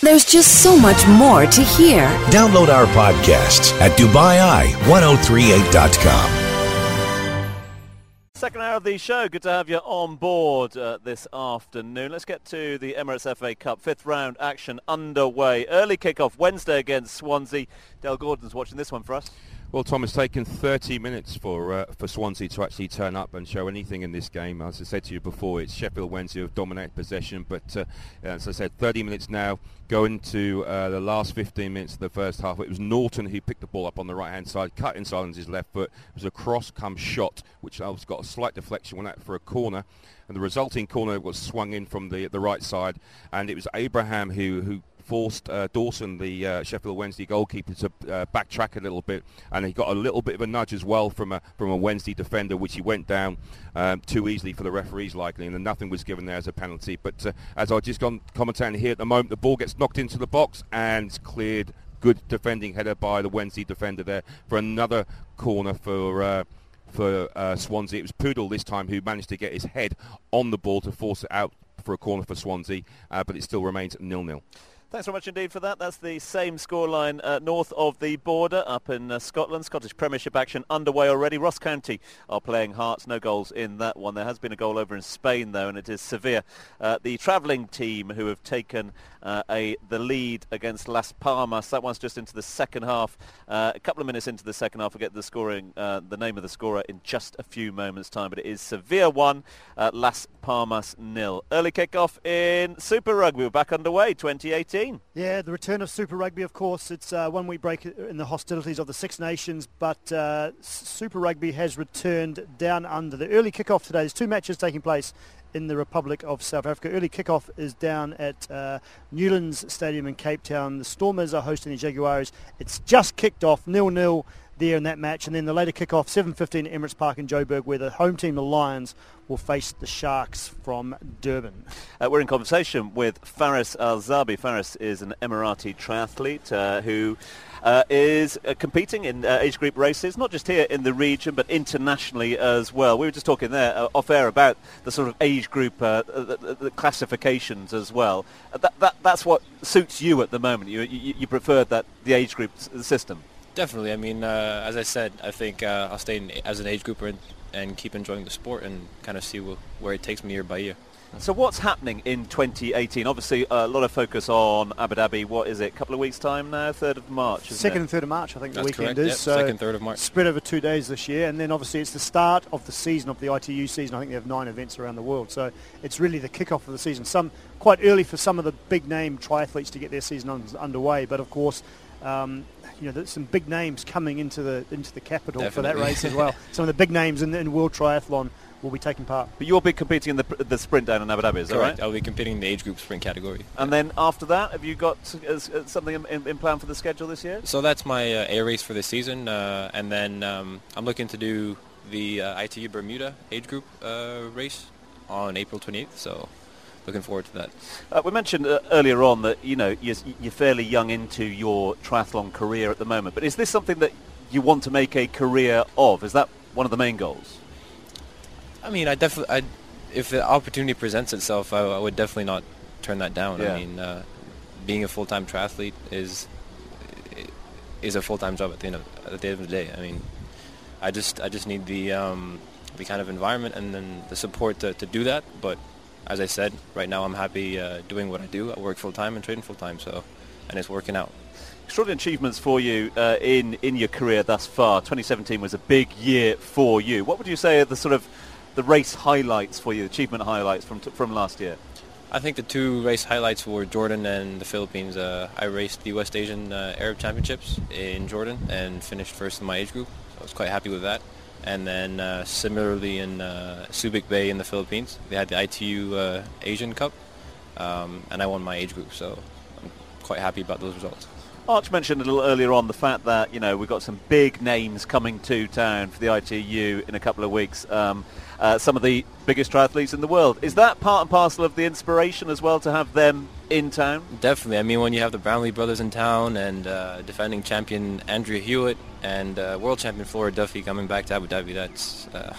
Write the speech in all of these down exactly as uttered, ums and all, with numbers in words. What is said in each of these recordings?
There's just so much more to hear. Download our podcasts at Dubai Eye ten thirty-eight dot com. Second hour of the show. Good to have you on board uh, this afternoon. Let's get to the Emirates F A Cup. Fifth round action underway. Early kickoff Wednesday against Swansea. Dale Gordon's watching this one for us. Well, Tom, it's taken thirty minutes for uh, for Swansea to actually turn up and show anything in this game. As I said to you before, it's Sheffield Wednesday who have dominated possession, but uh, as I said, thirty minutes now. Going to uh, the last fifteen minutes of the first half, it was Norton who picked the ball up on the right-hand side, cut inside on his left foot. It was a cross-come shot, which has got a slight deflection, went out for a corner, and the resulting corner was swung in from the the right side, and it was Abraham who who. forced uh, Dawson, the uh, Sheffield Wednesday goalkeeper, to uh, backtrack a little bit, and he got a little bit of a nudge as well from a from a Wednesday defender, which he went down um, too easily for the referees likely, and then nothing was given there as a penalty. But uh, as I've just gone commentating here at the moment, the ball gets knocked into the box and it's cleared. Good defending header by the Wednesday defender there for another corner for uh, for uh, Swansea. It was Poodle this time who managed to get his head on the ball to force it out for a corner for Swansea, uh, but it still remains nil-nil. Thanks very much indeed for that. That's the same scoreline uh, north of the border up in uh, Scotland. Scottish Premiership action underway already. Ross County are playing Hearts. No goals in that one. There has been a goal over in Spain, though, and it is Sevilla, uh, the travelling team, who have taken uh, a the lead against Las Palmas. That one's just into the second half. Uh, a couple of minutes into the second half. We'll get the scoring, uh, the name of the scorer in just a few moments' time. But it is Sevilla one, uh, Las Palmas nil. Early kick-off in Super Rugby. We're back underway, twenty eighteen. Yeah, the return of Super Rugby, of course. It's a one-week break in the hostilities of the Six Nations, but uh, Super Rugby has returned down under. The early kick-off today, there's two matches taking place in the Republic of South Africa. Early kick-off is down at uh, Newlands Stadium in Cape Town. The Stormers are hosting the Jaguars. It's just kicked off, nil-nil there in that match, and then the later kick-off, seven fifteen at Emirates Park in Joburg, where the home team, the Lions, will face the Sharks from Durban. Uh, we're in conversation with Faris Al-Zabi. Faris is an Emirati triathlete uh, who uh, is uh, competing in uh, age group races, not just here in the region, but internationally as well. We were just talking there uh, off-air about the sort of age group uh, the, the classifications as well. Uh, that, that, that's what suits you at the moment. You, you, you prefer that the age group s- system. Definitely. I mean, uh, as I said, I think uh, I'll stay in, as an age grouper and, and keep enjoying the sport and kind of see wh- where it takes me year by year. So what's happening in twenty eighteen? Obviously, a lot of focus on Abu Dhabi. What is it, a couple of weeks' time now? third of March, isn't Second it? and third of March, I think. That's the weekend correct. is. Yep, so second, third of March. Spread over two days this year, and then obviously it's the start of the season, of the I T U season. I think they have nine events around the world, so it's really the kickoff of the season. Some quite early for some of the big-name triathletes to get their season un- underway, but of course, um, you know, there's some big names coming into the into the capital Definitely. for that race as well. Some of the big names in, in world triathlon will be taking part. But you'll be competing in the the sprint down in Abu Dhabi, is that Correct. right? I'll be competing in the age group sprint category. And then after that, have you got uh, uh, something in, in, in plan for the schedule this year? So that's my uh, A race for the season, uh, and then um, I'm looking to do the uh, I T U Bermuda age group uh, race on April twenty-eighth. So looking forward to that. Uh, we mentioned uh, earlier on that you know you're, you're fairly young into your triathlon career at the moment. But is this something that you want to make a career of? Is that one of the main goals? I mean, I definitely, I, if the opportunity presents itself, I, I would definitely not turn that down. Yeah. I mean, uh, being a full-time triathlete is is a full-time job at the end of at the end of the day. I mean, I just I just need the um, the kind of environment and then the support to, to do that. But as I said, right now I'm happy uh, doing what I do. I work full-time and train full-time, so and it's working out. Extraordinary achievements for you uh, in in your career thus far. twenty seventeen was a big year for you. What would you say are the sort of the race highlights for you, achievement highlights from t- from last year? I think the two race highlights were Jordan and the Philippines. Uh, I raced the West Asian uh, Arab Championships in Jordan and finished first in my age group. So I was quite happy with that. And then uh, similarly in uh, Subic Bay in the Philippines, they had the I T U uh, Asian Cup, um, and I won my age group. So I'm quite happy about those results. Arch mentioned a little earlier on the fact that, you know, we've got some big names coming to town for the I T U in a couple of weeks. Um, uh, some of the biggest triathletes in the world. Is that part and parcel of the inspiration as well to have them in town? Definitely. I mean, when you have the Brownlee brothers in town and uh, defending champion Andrea Hewitt and uh, world champion Flora Duffy coming back to Abu Dhabi, that's uh,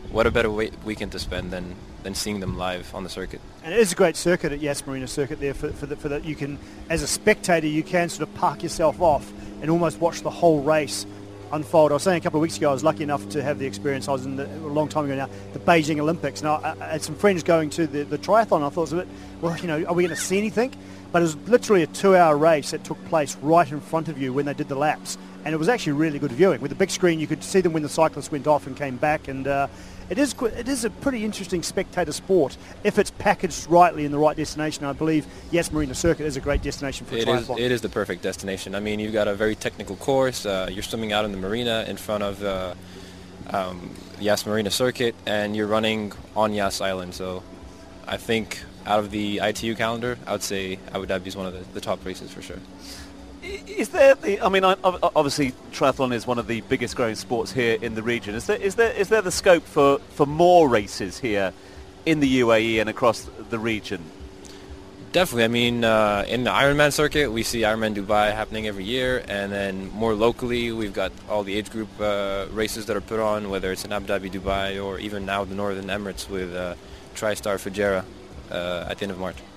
what a better way- weekend to spend than, than seeing them live on the circuit. And it is a great circuit at Yas Marina Circuit there for, for, the, for that you can, as a spectator, you can sort of park yourself off and almost watch the whole race unfold. I was saying a couple of weeks ago I was lucky enough to have the experience. I was in the, a long time ago now, the Beijing Olympics. Now I, I had some friends going to the, the triathlon. I thought it was a bit, well, you know, are we going to see anything? But it was literally a two-hour race that took place right in front of you when they did the laps. And it was actually really good viewing. With the big screen, you could see them when the cyclists went off and came back. And uh, it is qu- it is a pretty interesting spectator sport if it's packaged rightly in the right destination. I believe Yas Marina Circuit is a great destination for it triathlon. Is, it is the perfect destination. I mean, you've got a very technical course. Uh, you're swimming out in the marina in front of uh, um, Yas Marina Circuit, and you're running on Yas Island. So I think out of the I T U calendar, I would say Abu Dhabi is one of the, the top races for sure. Is there the, I mean, obviously triathlon is one of the biggest growing sports here in the region. Is there, is there, is there the scope for, for more races here in the U A E and across the region? Definitely. I mean, uh, in the Ironman circuit, we see Ironman Dubai happening every year. And then more locally, we've got all the age group uh, races that are put on, whether it's in Abu Dhabi, Dubai, or even now the Northern Emirates with uh, TriStar Fujairah uh, at the end of March.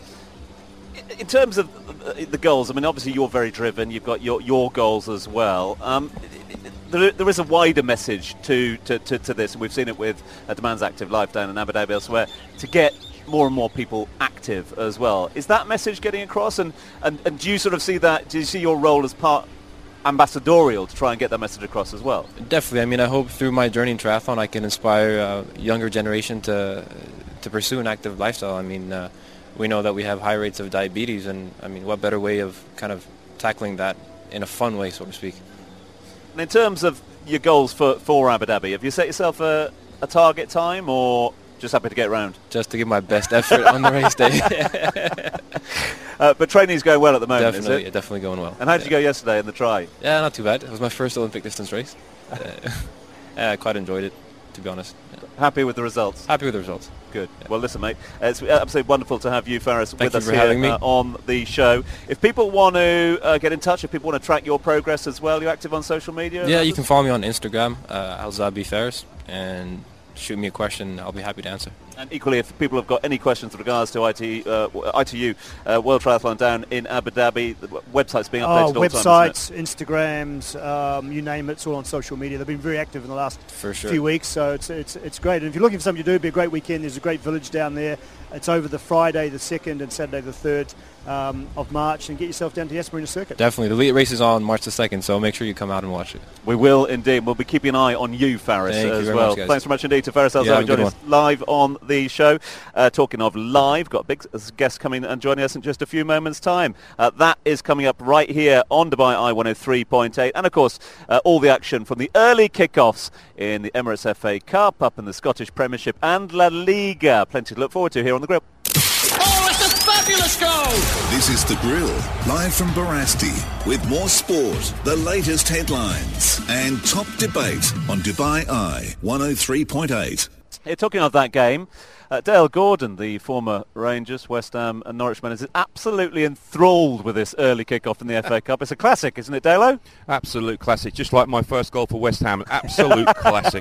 In terms of the goals, I mean, obviously you're very driven. You've got your your goals as well. Um, there, there is a wider message to, to, to, to this, and we've seen it with uh, Demands Active Life down in Abu Dhabi elsewhere, to get more and more people active as well. Is that message getting across? And, and, and do you sort of see that, do you see your role as part ambassadorial to try and get that message across as well? Definitely. I mean, I hope through my journey in triathlon I can inspire uh, younger generation to, to pursue an active lifestyle. I mean, uh, we know that we have high rates of diabetes, and I mean, what better way of kind of tackling that in a fun way, so to speak. And in terms of your goals for, for Abu Dhabi, have you set yourself a, a target time, or just happy to get around? Just to give my best effort on the race day. uh, but training's going well at the moment, definitely, is it? Yeah, definitely going well. And how did yeah. you go yesterday in the try? Yeah, not too bad. It was my first Olympic distance race. uh, yeah, I quite enjoyed it, to be honest. Yeah. Happy with the results? Happy with the results. Good. Yeah. Well, listen, mate, it's absolutely wonderful to have you, Faris, Thank with you us for here having me. Uh, on the show. If people want to uh, get in touch, if people want to track your progress as well, you're active on social media? Yeah, you can follow me on Instagram, uh, Alzabi Faris, and shoot me a question. I'll be happy to answer. And equally, if people have got any questions with regards to I T, uh, I T U uh, World Triathlon down in Abu Dhabi, the website's being updated oh, all the time, websites, Instagrams, um, you name it, it's all on social media. They've been very active in the last for sure. few weeks, so it's, it's, it's great. And if you're looking for something to do, it'd be a great weekend. There's a great village down there. It's over the Friday the second and Saturday the third um, of March, and get yourself down to Yas Marina Circuit. Definitely. The elite race is on March the second, so make sure you come out and watch it. We will indeed. We'll be keeping an eye on you, Faris, Thank as you very well. much, guys. Thanks very much indeed to Faris Alzabi Yeah, joining us live on the show. Uh, talking of live, got a big guest coming and joining us in just a few moments' time. Uh, that is coming up right here on Dubai Eye one oh three point eight. And, of course, uh, all the action from the early kickoffs in the Emirates F A Cup, up in the Scottish Premiership and La Liga. Plenty to look forward to here on The Grill. Oh, it's a fabulous goal! This is The Grill, live from Barasti, with more sport, the latest headlines, and top debate on Dubai Eye one oh three point eight. Yeah, talking of that game, uh, Dale Gordon, the former Rangers, West Ham and Norwich manager, is absolutely enthralled with this early kick-off in the F A Cup. It's a classic, isn't it, Dalo? Absolute classic, just like my first goal for West Ham. Absolute classic.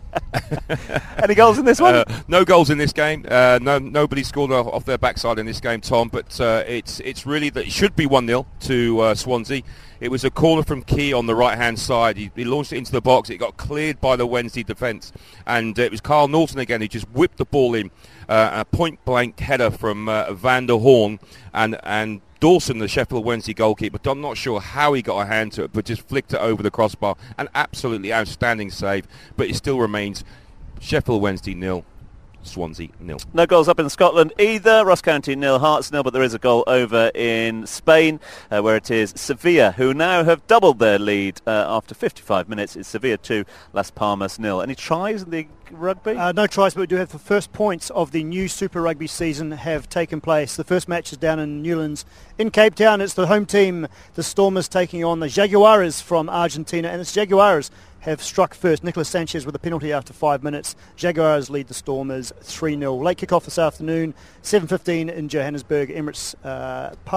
Any goals in this one? Uh, no goals in this game. Uh, no, nobody scored off, off their backside in this game, Tom. But uh, it's it's really that it should be one nil to uh, Swansea. It was a corner from Key on the right-hand side. He, he launched it into the box. It got cleared by the Wednesday defence. And uh, it was Carl Norton again who just whipped the ball in. Uh, a point-blank header from uh, Van der Horn. And, and Dawson, the Sheffield Wednesday goalkeeper, I'm not sure how he got a hand to it, but just flicked it over the crossbar. An absolutely outstanding save. But it still remains Sheffield Wednesday nil. Swansea nil. No goals up in Scotland either. Ross County nil, Hearts nil, but there is a goal over in Spain uh, where it is Sevilla who now have doubled their lead uh, after fifty-five minutes. It's Sevilla two, Las Palmas nil. Any tries in the rugby? Uh, no tries, but we do have the first points of the new Super Rugby season have taken place. The first match is down in Newlands in Cape Town. It's the home team, the Stormers, taking on the Jaguares from Argentina, and it's Jaguares have struck first. Nicolas Sanchez with a penalty after five minutes. Jaguars lead the Stormers three nil. Late kick-off this afternoon, seven fifteen in Johannesburg, Emirates uh, Park.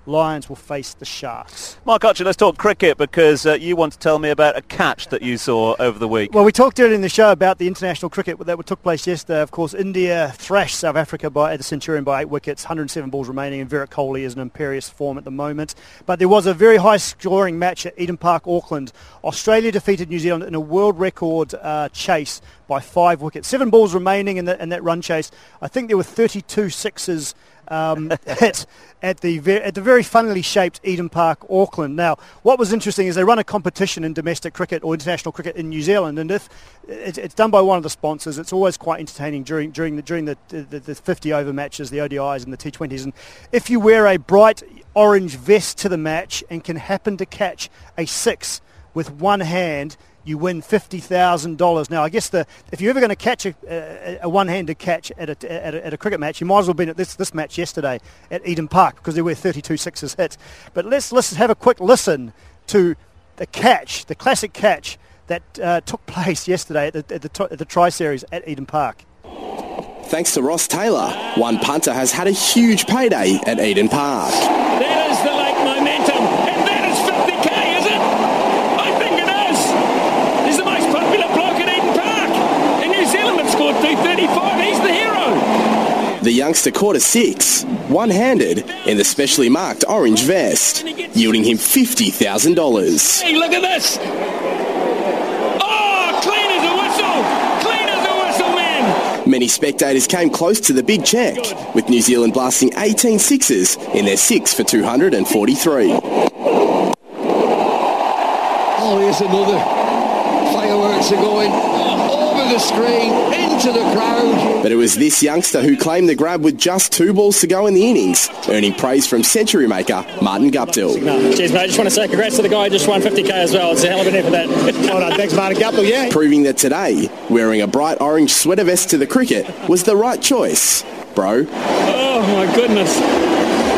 Lions will face the Sharks. Mark Archer, let's talk cricket because uh, you want to tell me about a catch that you saw over the week. Well, we talked earlier in the show about the international cricket that took place yesterday. Of course, India thrashed South Africa by, at the Centurion by eight wickets, one hundred seven balls remaining, and Virat Kohli is in imperious form at the moment. But there was a very high-scoring match at Eden Park, Auckland. Australia defeated New Zealand in a world record uh, chase by five wickets. Seven balls remaining in, the, in that run chase. I think there were thirty-two sixes um, hit at the ver- at the very funnily shaped Eden Park, Auckland. Now, what was interesting is they run a competition in domestic cricket or international cricket in New Zealand, and if it's, it's done by one of the sponsors, it's always quite entertaining during during the during the, the, the fifty over matches, the O D Is and the T twenties. And if you wear a bright orange vest to the match and can happen to catch a six with one hand, you win fifty thousand dollars. Now, I guess the if you're ever going to catch a, a, a one-handed catch at a, at, a, at a cricket match, you might as well have been at this, this match yesterday at Eden Park because there were thirty-two sixes hit. But let's, let's have a quick listen to the catch, the classic catch that uh, took place yesterday at the, at, the, at the Tri-Series at Eden Park. Thanks to Ross Taylor, one punter has had a huge payday at Eden Park. There's the late momentum, and that is fifty K, is it? I think it is. He's the most popular bloke at Eden Park. In New Zealand, have scored two thirty-five. He's the hero. The youngster caught a six, one-handed, in the specially marked orange vest, yielding him fifty thousand dollars. Hey, look at this. Oh, clean as a whistle. Clean as a whistle, man. Many spectators came close to the big check, with New Zealand blasting eighteen sixes in their six for two hundred forty-three. Oh, here's another. Fireworks are going over the screen, into the crowd. But it was this youngster who claimed the grab with just two balls to go in the innings, earning praise from century maker Martin Guptill. No, cheers, mate. Just want to say congrats to the guy who just won fifty K as well. It's a hell of an effort, that. Well done. Thanks, Martin Guptill, yeah. Proving that today, wearing a bright orange sweater vest to the cricket was the right choice, bro. Oh, my goodness.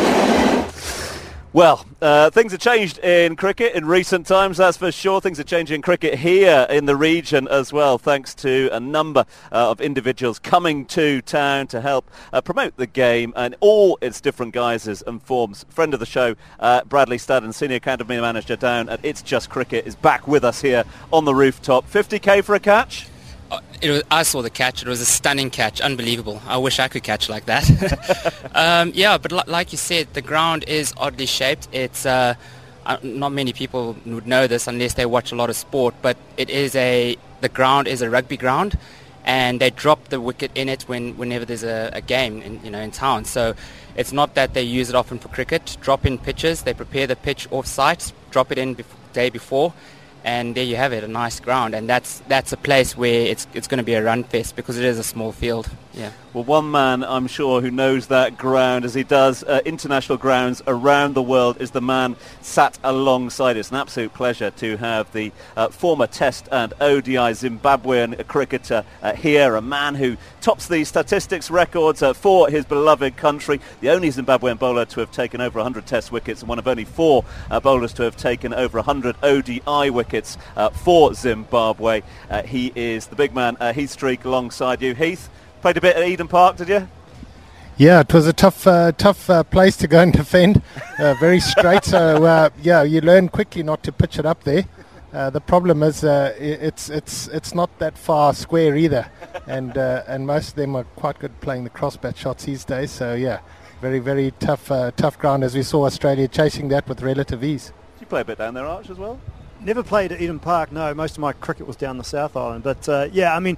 Well, uh, things have changed in cricket in recent times, that's for sure. Things are changing in cricket here in the region as well, thanks to a number uh, of individuals coming to town to help uh, promote the game and all its different guises and forms. Friend of the show, uh, Bradley Studden, Senior Academy Manager down at It's Just Cricket, is back with us here on the rooftop. fifty K for a catch? It was, I saw the catch. It was a stunning catch. Unbelievable. I wish I could catch like that. um, yeah, but li- like you said, the ground is oddly shaped. It's uh, uh, not many people would know this unless they watch a lot of sport, but it is a the ground is a rugby ground, and they drop the wicket in it when whenever there's a, a game in, you know in town. So it's not that they use it often for cricket. Drop in pitches. They prepare the pitch off site, drop it in the bef- day before. And there you have it, a nice ground, and that's that's a place where it's it's going to be a run fest because it is a small field. Yeah. Well, one man I'm sure who knows that ground as he does uh, international grounds around the world is the man sat alongside. It's an absolute pleasure to have the uh, former Test and O D I Zimbabwean cricketer uh, here, a man who tops the statistics records uh, for his beloved country, the only Zimbabwean bowler to have taken over one hundred Test wickets and one of only four uh, bowlers to have taken over one hundred O D I wickets uh, for Zimbabwe. Uh, he is the big man, uh, Heath Streak, alongside you. Heath, played a bit at Eden Park, did you? Yeah, it was a tough, uh, tough uh, place to go and defend. Uh, very straight, so uh, yeah, you learn quickly not to pitch it up there. Uh, the problem is uh, it's it's it's not that far square either, and uh, and most of them are quite good playing the crossbat shots these days. So yeah, very very tough uh, tough ground, as we saw Australia chasing that with relative ease. Did you play a bit down there, Arch, as well? Never played at Eden Park, no. Most of my cricket was down the South Island. But, uh, yeah, I mean,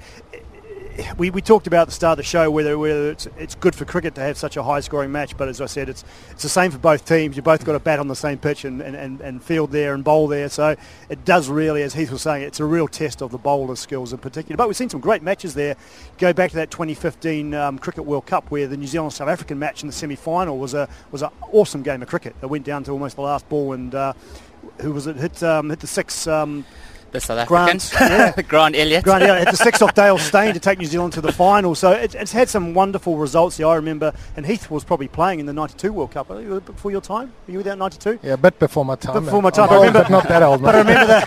we, we talked about at the start of the show whether, whether it's it's good for cricket to have such a high-scoring match. But as I said, it's it's the same for both teams. You've both got to bat on the same pitch and, and, and, and field there and bowl there. So it does really, as Heath was saying, it's a real test of the bowler's skills in particular. But we've seen some great matches there. Go back to that twenty fifteen um, Cricket World Cup where the New Zealand-South African match in the semi-final was a was an awesome game of cricket. It went down to almost the last ball and... Uh, who was it? Hit um, hit the six. Um, the South African. Grant, yeah. Grant Elliott. Grant Elliott hit the six off Dale Steyn to take New Zealand to the final. So it, it's had some wonderful results there. I remember, and Heath was probably playing in the ninety-two World Cup. Were you before your time? Were you there in ninety-two? Yeah, a bit before my time. Before my time. I'm I old, remember, but not that old. But I remember that.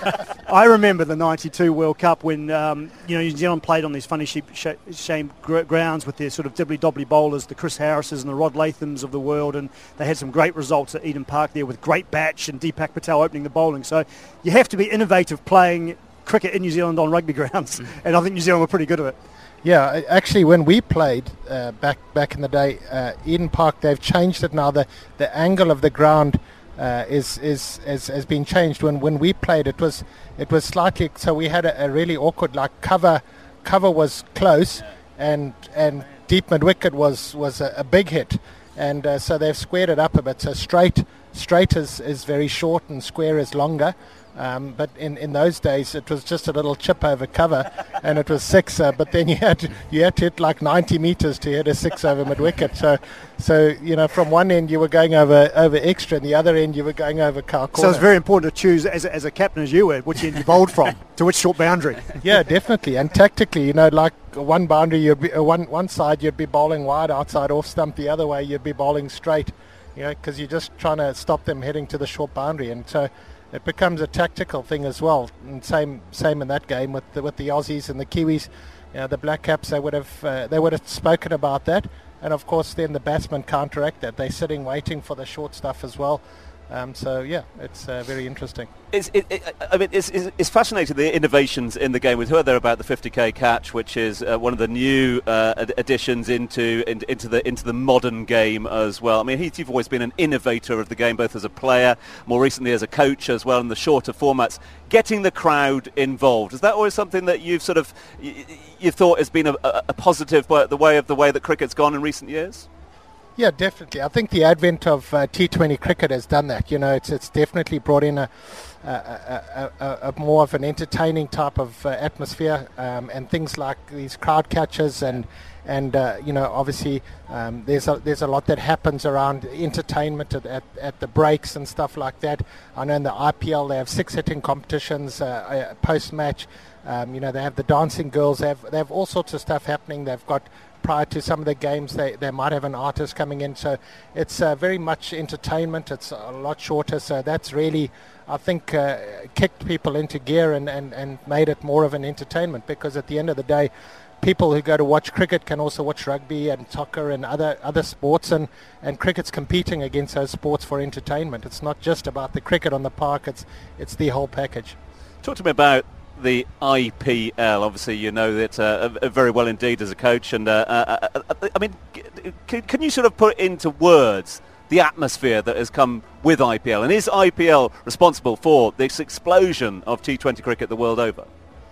I remember the ninety-two World Cup when um, you know New Zealand played on these funny sheep, sh- shame gr- grounds with their sort of dibbly-dobbly bowlers, the Chris Harrises and the Rod Lathams of the world, and they had some great results at Eden Park there with Great Batch and Deepak Patel opening the bowling. So you have to be innovative playing cricket in New Zealand on rugby grounds, and I think New Zealand were pretty good at it. Yeah, actually, when we played uh, back back in the day, uh, Eden Park, they've changed it now. The the angle of the ground uh, is is is has been changed. When when we played, it was it was slightly so we had a, a really awkward like cover cover was close, and and deep mid wicket was was a, a big hit, and uh, so they've squared it up a bit. So straight straight is is very short and square is longer. Um, but in, in those days, it was just a little chip over cover, and it was six. Uh, but then you had to, you had to hit like ninety meters to hit a six over mid wicket. So, so you know, from one end you were going over over extra, and the other end you were going over cow corner. So it's very important to choose as a, as a captain as you were which end you bowled from to which short boundary. Yeah, definitely. And tactically, you know, like one boundary, you'd be uh, one one side you'd be bowling wide outside off stump, the other way you'd be bowling straight. You know, because you're just trying to stop them heading to the short boundary, and so. It becomes a tactical thing as well, and same same in that game with the, with the Aussies and the Kiwis, you know, the Black Caps. They would have uh, they would have spoken about that, and of course then the batsmen counteract that. They're sitting waiting for the short stuff as well. Um, so yeah, it's uh, very interesting. It's, it, it, I mean, it's, it's, it's fascinating, the innovations in the game. We've heard there about the fifty k catch, which is uh, one of the new uh, ad- additions into in, into the into the modern game as well. I mean, Heath, you've always been an innovator of the game, both as a player, more recently as a coach as well, in the shorter formats. Getting the crowd involved, is that always something that you've sort of you, you thought has been a, a positive the way of the way that cricket's gone in recent years? Yeah, definitely. I think the advent of uh, T twenty cricket has done that. You know, it's it's definitely brought in a, a, a, a, a more of an entertaining type of uh, atmosphere, um, and things like these crowd catches and and uh, you know, obviously um, there's a, there's a lot that happens around entertainment at, at at the breaks and stuff like that. I know in the I P L they have six hitting competitions uh, post match. Um, you know, they have the dancing girls. They have they have all sorts of stuff happening. They've got prior to some of the games, they, they might have an artist coming in. So it's uh, very much entertainment. It's a lot shorter. So that's really, I think, uh, kicked people into gear and, and, and made it more of an entertainment, because at the end of the day, people who go to watch cricket can also watch rugby and soccer and other other sports, and, and cricket's competing against those sports for entertainment. It's not just about the cricket on the park, it's it's the whole package. Talk to me about the I P L. Obviously, you know that uh, very well indeed as a coach, and uh, uh, uh, I mean, can, can you sort of put into words the atmosphere that has come with I P L, and is I P L responsible for this explosion of T twenty cricket the world over?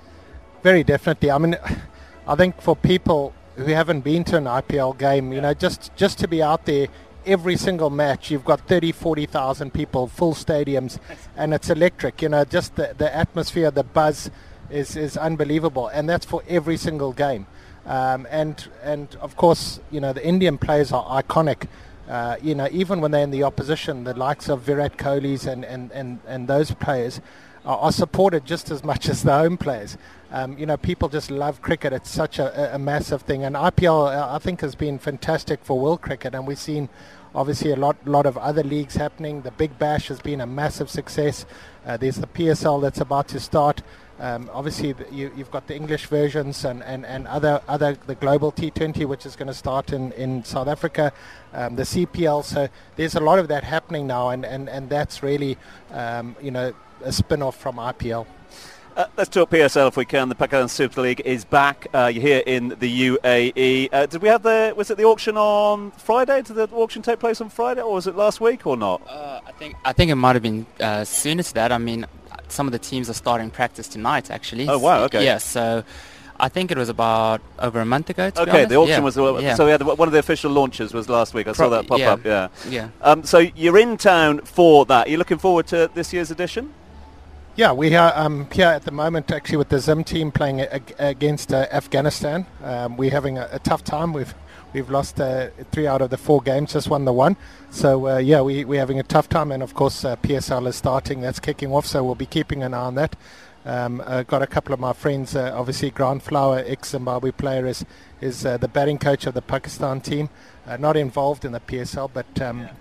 Very definitely. I mean, I think for people who haven't been to an I P L game, you know, just just to be out there every single match, you've got thirty, forty thousand people, full stadiums, and it's electric. You know, just the, the atmosphere, the buzz is, is unbelievable, and that's for every single game. Um, and and of course, you know, the Indian players are iconic. Uh, you know, even when they're in the opposition, the likes of Virat Kohli's and, and, and, and those players are, are supported just as much as the home players. Um, you know, people just love cricket. It's such a, a massive thing. And I P L, uh, I think, has been fantastic for world cricket. And we've seen, obviously, a lot lot of other leagues happening. The Big Bash has been a massive success. Uh, there's the P S L that's about to start. Um, obviously, the, you, you've got the English versions and, and, and other, other the global T twenty, which is going to start in, in South Africa, um, the C P L. So there's a lot of that happening now, and, and, and that's really, um, you know, a spin-off from I P L. Uh, let's talk P S L if we can. The Pakistan Super League is back. Uh, you're here in the U A E. Uh, did we have the? Was it the auction on Friday? Did the auction take place on Friday, or was it last week, or not? Uh, I think I think it might have been uh, sooner to that. I mean, some of the teams are starting practice tonight, actually. Oh wow! Okay. Yeah. So I think it was about over a month ago. To okay, be honest. the auction yeah. was uh, yeah. so we had one of the official launches was last week. I Pro- saw that pop yeah. up. Yeah. Yeah. Um, so you're in town for that. Are you looking forward to this year's edition? Yeah, we are um, here at the moment actually with the Zim team playing a- against uh, Afghanistan. Um, we're having a, a tough time. We've we've lost uh, three out of the four games, just won the one. So uh, yeah, we, we're having a tough time, and of course uh, P S L is starting. That's kicking off, so we'll be keeping an eye on that. Um, uh, got a couple of my friends, uh, obviously Grant Flower, ex-Zimbabwe player, is, is uh, the batting coach of the Pakistan team. Uh, not involved in the P S L, but um,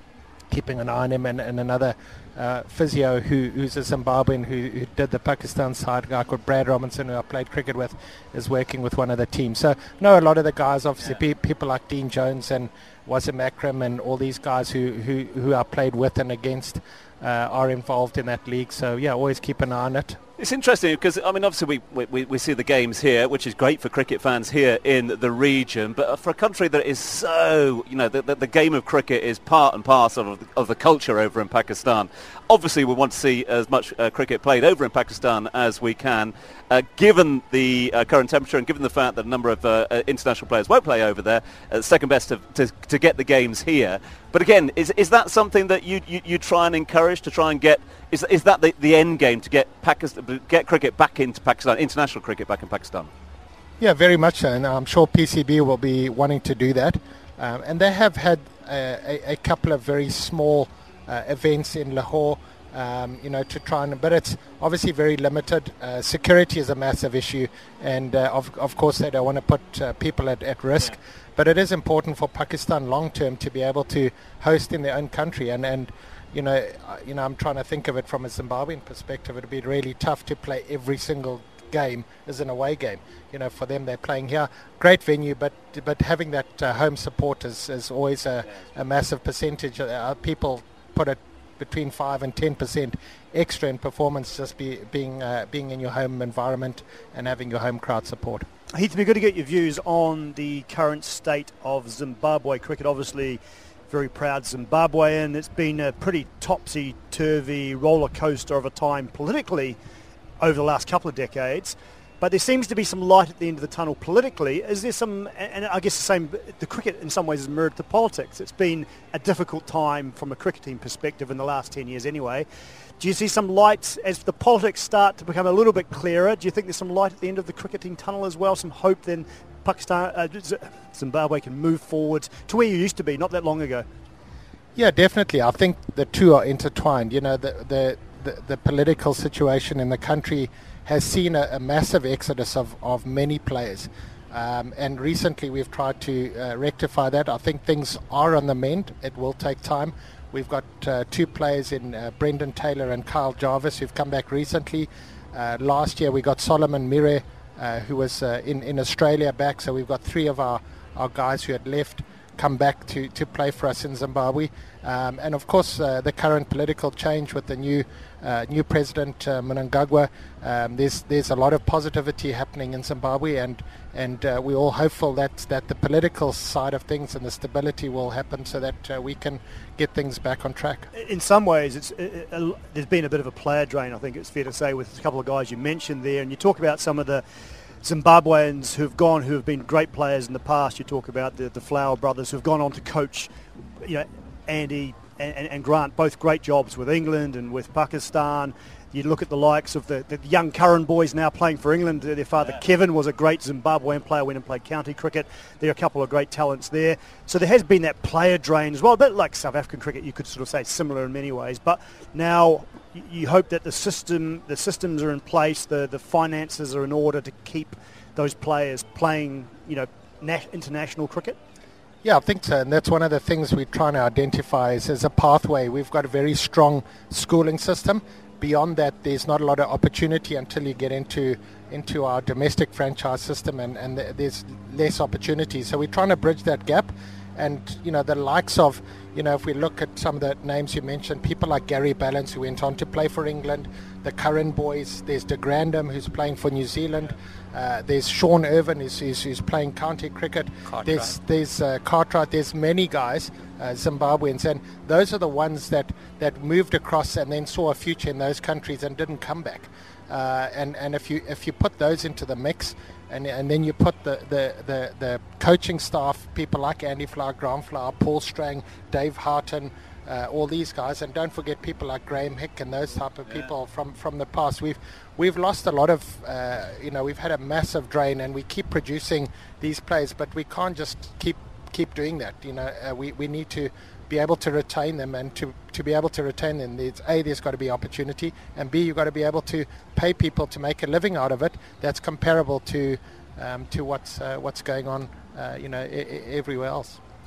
keeping an eye on him, and, and another uh, physio who, who's a Zimbabwean who, who did the Pakistan side, a guy called Brad Robinson, who I played cricket with, is working with one of the teams. So know a lot of the guys, obviously, yeah. pe- people like Dean Jones and Wasim Akram and all these guys who, who, who I played with and against uh, are involved in that league. So, yeah, always keep an eye on it. It's interesting because, I mean, obviously we, we, we see the games here, which is great for cricket fans here in the region, but for a country that is so, you know, the, the, the game of cricket is part and parcel of the, of the culture over in Pakistan. Obviously we want to see as much uh, cricket played over in Pakistan as we can, uh, given the uh, current temperature and given the fact that a number of uh, uh, international players won't play over there, uh, second best to, to, to get the games here. But again, is is that something that you, you, you try and encourage, to try and get, is, is that the, the end game, to get Pakistan, get cricket back into Pakistan, international cricket back in Pakistan? Yeah, very much so, and I'm sure P C B will be wanting to do that. Um, and they have had uh, a, a couple of very small uh, events in Lahore, um, you know, to try and, but it's obviously very limited. Uh, security is a massive issue, and uh, of, of course they don't want to put uh, people at, at risk. Yeah. But it is important for Pakistan long term to be able to host in their own country, and, and you know, you know, I'm trying to think of it from a Zimbabwean perspective. It'd be really tough to play every single game as an away game. You know, for them, they're playing here, great venue, but but having that uh, home support is, is always a, a massive percentage. Uh, people put it between five and ten percent extra in performance, just be, being uh, being in your home environment and having your home crowd support. Heath, it'd be good to get your views on the current state of Zimbabwe cricket. Obviously, very proud Zimbabwean. It's been a pretty topsy-turvy roller coaster of a time politically over the last couple of decades. But there seems to be some light at the end of the tunnel politically. Is there some, and I guess the same, the cricket in some ways has mirrored the politics. It's been a difficult time from a cricket team perspective in the last ten years anyway. Do you see some lights as the politics start to become a little bit clearer? Do you think there's some light at the end of the cricketing tunnel as well? Some hope then Pakistan, uh, Zimbabwe can move forward to where you used to be not that long ago? Yeah, definitely. I think the two are intertwined. You know, the the, the, the political situation in the country has seen a, a massive exodus of, of many players. Um, and recently we've tried to uh, rectify that. I think things are on the mend. It will take time. We've got uh, two players in uh, Brendan Taylor and Kyle Jarvis who've come back recently. Uh, last year we got Solomon Mire, uh, who was uh, in, in Australia back. So we've got three of our, our guys who had left come back to, to play for us in Zimbabwe. Um, and of course uh, the current political change with the new uh, new president uh, Mnangagwa, um, there's there's a lot of positivity happening in Zimbabwe, and and uh, we're all hopeful that that the political side of things and the stability will happen so that uh, we can get things back on track. In some ways it's it, it, there's been a bit of a player drain, I think it's fair to say, with a couple of guys you mentioned there, and you talk about some of the Zimbabweans who've gone, who have been great players in the past. You talk about the, the Flower brothers who've gone on to coach, you know, Andy and, and Grant, both great jobs with England and with Pakistan. You look at the likes of the, the young Curran boys now playing for England. Their father, yeah. Kevin, was a great Zimbabwean player, went and played county cricket. There are a couple of great talents there. So there has been that player drain as well, a bit like South African cricket, you could sort of say similar in many ways. But now you hope that the system, the systems are in place, the, the finances are in order to keep those players playing, you know, nat- international cricket. Yeah, I think so, and that's one of the things we're trying to identify is as a pathway. We've got a very strong schooling system. Beyond that, there's not a lot of opportunity until you get into into our domestic franchise system, and, and there's less opportunity. So we're trying to bridge that gap. And, you know, the likes of, you know, if we look at some of the names you mentioned, people like Gary Ballance, who went on to play for England, the Curran boys, there's De Grandam, who's playing for New Zealand, uh, there's Sean Irvin, who's, who's, who's playing county cricket, Cartwright. there's there's uh, Cartwright, there's many guys, uh, Zimbabweans, and those are the ones that, that moved across and then saw a future in those countries and didn't come back. Uh, and, and if you if you put those into the mix, and and then you put the, the, the, the coaching staff, people like Andy Flower, Grant Flower, Paul Strang, Dave Harton, uh, all these guys, and don't forget people like Graham Hick and those type of people yeah. from, from the past. We've we've lost a lot of, uh, you know, we've had a massive drain, and we keep producing these players, but we can't just keep keep doing that. You know, uh, we we need to be able to retain them, and to, to be able to retain them, there's, A, there's got to be opportunity, and B, you've got to be able to pay people to make a living out of it that's comparable to um, to what's uh, what's going on, uh, you know, I- I everywhere else.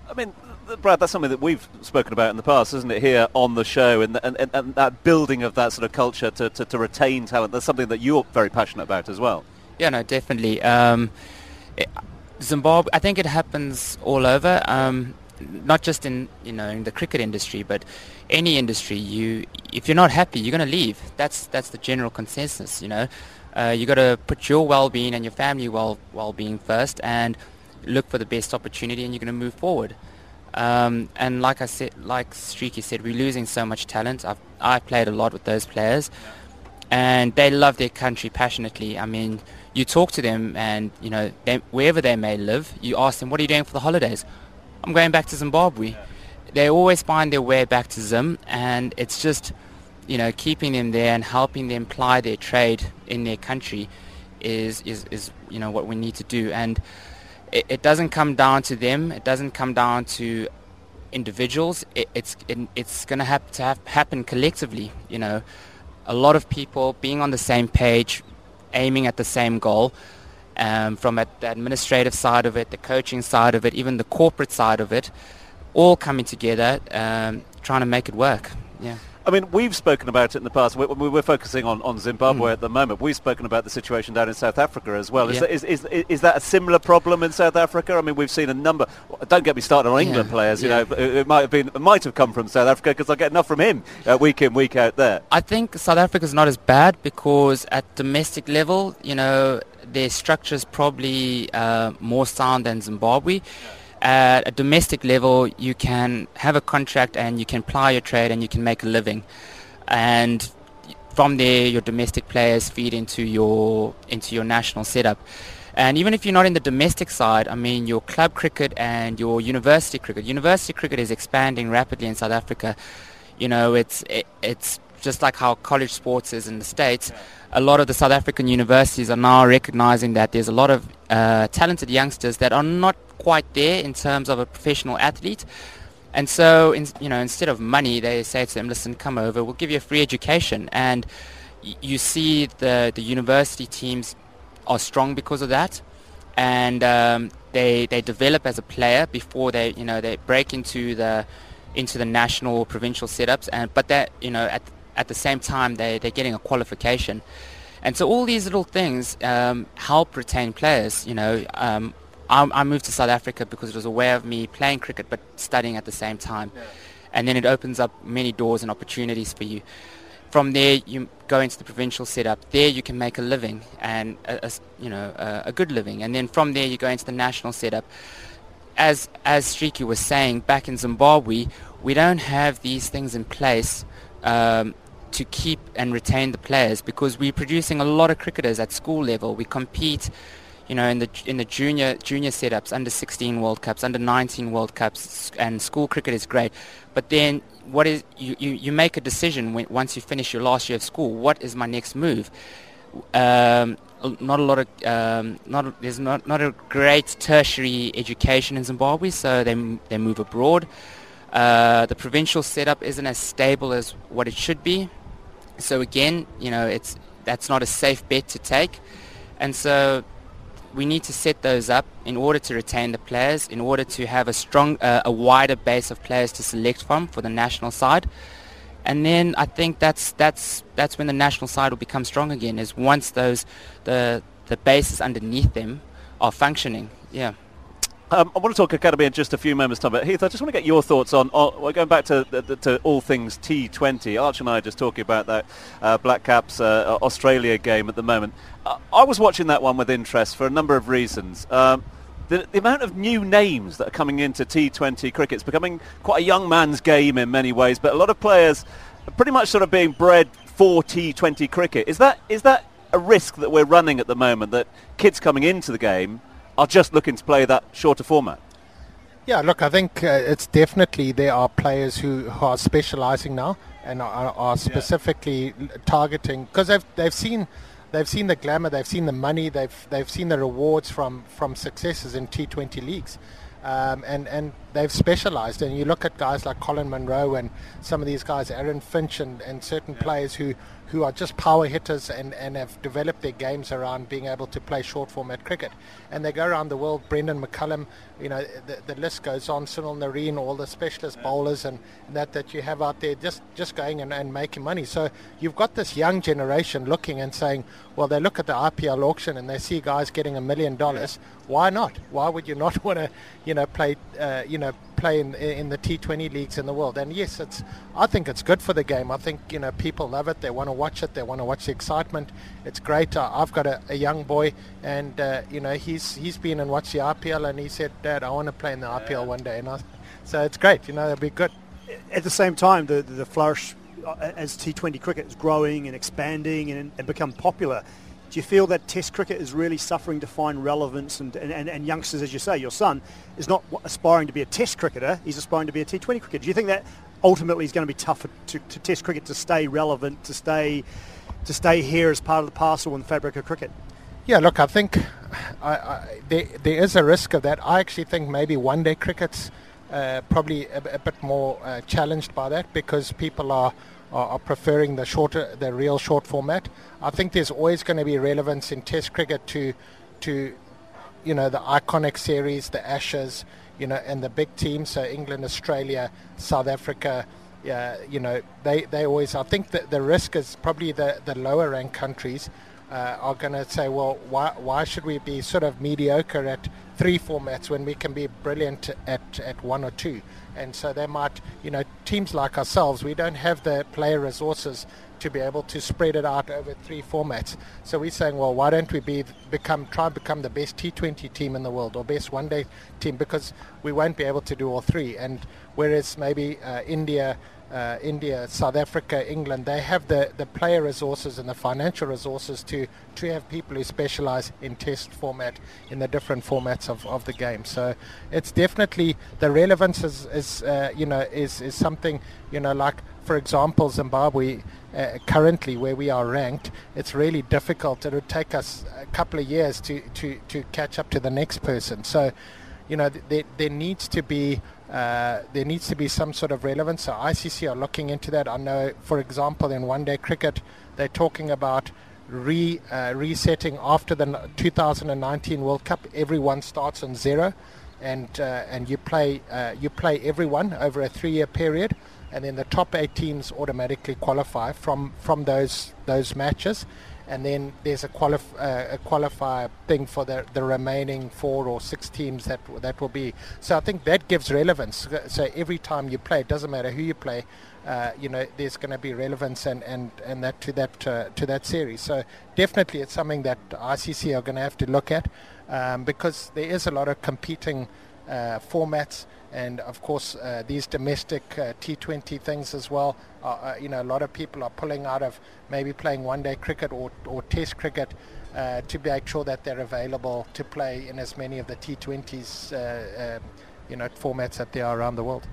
I mean, Brad, that's something that we've spoken about in the past, isn't it, here on the show, and, and, and, and that building of that sort of culture to, to, to retain talent. That's something that you're very passionate about as well. Yeah, no, definitely. Um, it, Zimbabwe, I think it happens all over, um, not just in, you know, in the cricket industry, but any industry. You, if you're not happy, you're going to leave. That's that's the general consensus, you know. Uh, you got to put your well-being and your family well well-being first, and look for the best opportunity, and you're going to move forward. Um, and like I said, like Streaky said, we're losing so much talent. I've I played a lot with those players, and they love their country passionately. I mean, you talk to them, and you know, they, wherever they may live, you ask them, "What are you doing for the holidays?" "I'm going back to Zimbabwe." Yeah. They always find their way back to Zim, and it's just, you know, keeping them there and helping them ply their trade in their country is is, is you know what we need to do. And it, it doesn't come down to them. It doesn't come down to individuals. It, it's it, it's going to have to have happen collectively. You know, a lot of people being on the same page, aiming at the same goal. Um, from at the administrative side of it, the coaching side of it, even the corporate side of it, all coming together, um, trying to make it work. Yeah. I mean, we've spoken about it in the past. We, we, we're focusing on, on Zimbabwe mm. at the moment. We've spoken about the situation down in South Africa as well. Is, yeah. that, is, is, is that a similar problem in South Africa? I mean, we've seen a number. Don't get me started on England yeah. players. You yeah. know, it, it might have been, it might have come from South Africa because I get enough from him uh, week in, week out there. I think South Africa's not as bad because at domestic level, you know, their structure's probably uh, more sound than Zimbabwe. At a domestic level, you can have a contract and you can ply your trade and you can make a living. And from there, your domestic players feed into your into your national setup. And even if you're not in the domestic side, I mean, your club cricket and your university cricket. University cricket is expanding rapidly in South Africa. You know, it's it, it's just like how college sports is in the States. A lot of the South African universities are now recognizing that there's a lot of uh, talented youngsters that are not quite there in terms of a professional athlete. And so, in, you know, instead of money, they say to them, listen, come over, we'll give you a free education. And y- you see the, the university teams are strong because of that. And um, they they develop as a player before they, you know, they break into the into the national or provincial setups. And but that, you know, at at the same time, they, they're getting a qualification. And so all these little things um, help retain players, you know. Um, I, I moved to South Africa because it was a way of me playing cricket but studying at the same time. Yeah. And then it opens up many doors and opportunities for you. From there, you go into the provincial setup. There you can make a living, and a, a, you know, a, a good living. And then from there you go into the national setup. As, as Streaky was saying, back in Zimbabwe, we don't have these things in place um, to keep and retain the players because we're producing a lot of cricketers at school level. We compete, you know, in the in the junior junior setups, under sixteen World Cups, under nineteen World Cups, and school cricket is great. But then, what is you, you, you make a decision when, once you finish your last year of school. What is my next move? Um, not a lot of um, not there's not not a great tertiary education in Zimbabwe, so they they move abroad. Uh, the provincial setup isn't as stable as what it should be. So again, you know, it's that's not a safe bet to take, and so we need to set those up in order to retain the players, in order to have a strong, uh, a wider base of players to select from for the national side, and then I think that's that's that's when the national side will become strong again. Is once those the the bases underneath them are functioning. Yeah. Um, I want to talk academy in just a few moments' time, but Heath, I just want to get your thoughts on, on well, going back to, to, to all things T twenty. Arch and I are just talking about that uh, Black Caps uh, Australia game at the moment. Uh, I was watching that one with interest for a number of reasons. Um, the, the amount of new names that are coming into T twenty cricket is becoming quite a young man's game in many ways, but a lot of players are pretty much sort of being bred for T twenty cricket. Is that is that a risk that we're running at the moment, that kids coming into the game are just looking to play that shorter format? Yeah, look, I think uh, it's definitely there are players who, who are specialising now and are, are specifically yeah. targeting, because they've they've seen they've seen the glamour, they've seen the money, they've they've seen the rewards from, from successes in T twenty leagues. Um, and, and they've specialised. And you look at guys like Colin Munro and some of these guys, Aaron Finch and, and certain yeah. players who, who are just power hitters and, and have developed their games around being able to play short format cricket. And they go around the world. Brendan McCullum, you know, the, the list goes on, Sunil Nareen, all the specialist yeah. bowlers and that, that you have out there just, just going and, and making money. So you've got this young generation looking and saying, well, they look at the I P L auction and they see guys getting a million dollars. Why not? Why would you not want to, you know, play, uh, you know, play in in the T twenty leagues in the world? And yes, it's. I think it's good for the game. I think, you know, people love it. They want to watch it. They want to watch the excitement. It's great. Uh, I've got a, a young boy, and uh, you know, he's he's been and watched the I P L, and he said, "Dad, I want to play in the I P L one day." And I, so it's great. You know, it'll be good. At the same time, the the flourish as T twenty cricket is growing and expanding and, and become popular. Do you feel that Test cricket is really suffering to find relevance, and, and, and youngsters, as you say, your son is not aspiring to be a Test cricketer, he's aspiring to be a T twenty cricketer. Do you think that ultimately is going to be tougher to, to Test cricket to stay relevant, to stay to stay here as part of the parcel in the fabric of cricket? Yeah, look, I think I, I, there, there is a risk of that. I actually think maybe one-day cricket's uh, probably a, a bit more uh, challenged by that, because people are are preferring the shorter, the real short format. I think there's always going to be relevance in Test cricket to, to, you know, the iconic series, the Ashes, you know, and the big teams. So England, Australia, South Africa, yeah, you know, they, they always. I think that the risk is probably the, the lower ranked countries uh, are going to say, well, why why should we be sort of mediocre at three formats when we can be brilliant at at one or two? And so they might, you know, teams like ourselves, we don't have the player resources to be able to spread it out over three formats. So we're saying, well, why don't we be become try and become the best T twenty team in the world, or best one-day team, because we won't be able to do all three. And whereas maybe uh, India, uh, India, South Africa, England, they have the, the player resources and the financial resources to, to have people who specialize in Test format, in the different formats of, of the game. So it's definitely, the relevance is, is uh, you know, is, is something, you know, like, for example, Zimbabwe, uh, currently where we are ranked, it's really difficult. It would take us a couple of years to, to, to catch up to the next person. So, you know, th- there, there needs to be uh, there needs to be some sort of relevance. So I C C are looking into that. I know, for example, in one-day cricket, they're talking about re uh, resetting after the two thousand nineteen World Cup. Everyone starts on zero, and uh, and you play uh, you play everyone over a three-year period. And then the top eight teams automatically qualify from, from those those matches, and then there's a qualif- uh, a qualifier thing for the, the remaining four or six teams that that will be. So I think that gives relevance. So every time you play, it doesn't matter who you play, uh, you know, there's going to be relevance and, and, and that to that uh, to that series. So definitely it's something that I C C are going to have to look at, um, because there is a lot of competing uh, formats. And of course, uh, these domestic uh, T twenty things as well. Uh, uh, you know, a lot of people are pulling out of maybe playing one-day cricket or, or Test cricket uh, to make sure that they're available to play in as many of the T twenties, uh, uh, you know, formats that there are around the world.